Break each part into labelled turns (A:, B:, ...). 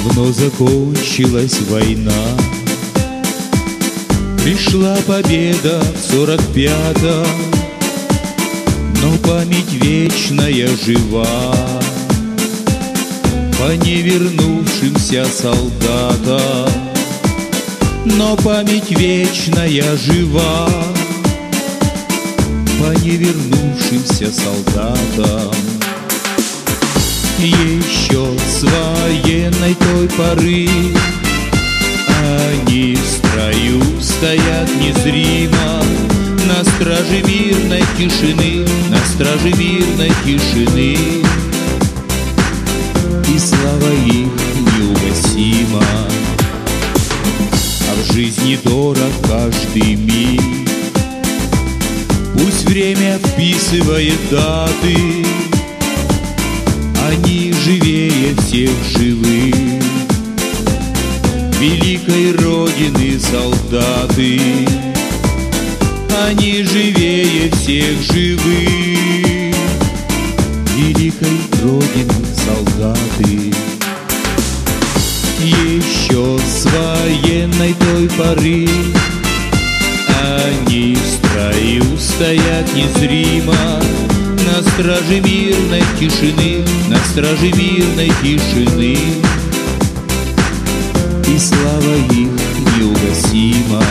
A: Давно закончилась война, пришла победа в 45-м, но память вечная жива по невернувшимся солдатам. Но память вечная жива по невернувшимся солдатам. Еще с военной той поры они в строю стоят незримо на страже мирной тишины, на страже мирной тишины. И слава их неугасима, а в жизни дорог каждый миг. Пусть время вписывает даты, они живее всех живых. Великой Родины солдаты, они живее всех живых. Великой Родины солдаты. Еще с военной той поры они в строю стоят незримо на страже мирной тишины, на страже мирной тишины. И слава их неугасима.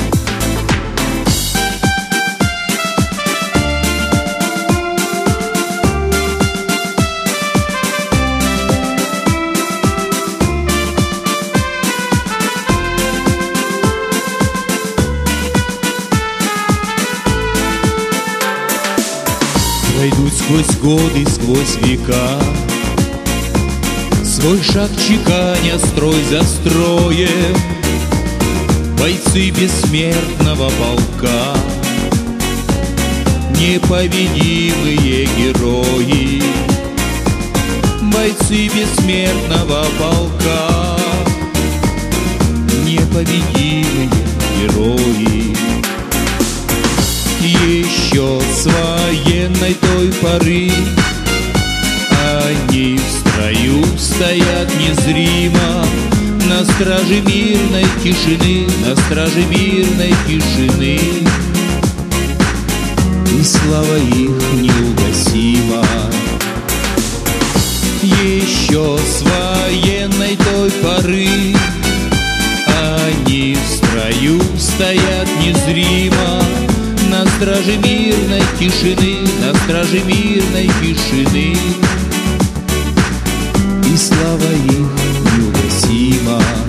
A: Пройдут сквозь годы, сквозь века, свой шаг чеканя строй за строем, бойцы бессмертного полка, непобедимые герои. Бойцы бессмертного полка, непобедимые герои. Еще с военной той поры они в строю стоят незримо на страже мирной тишины, на страже мирной тишины. И слава их неугасима. Еще с военной той поры они в строю стоят незримо на страже мирной тишины, на страже мирной тишины. И слава их неугасима.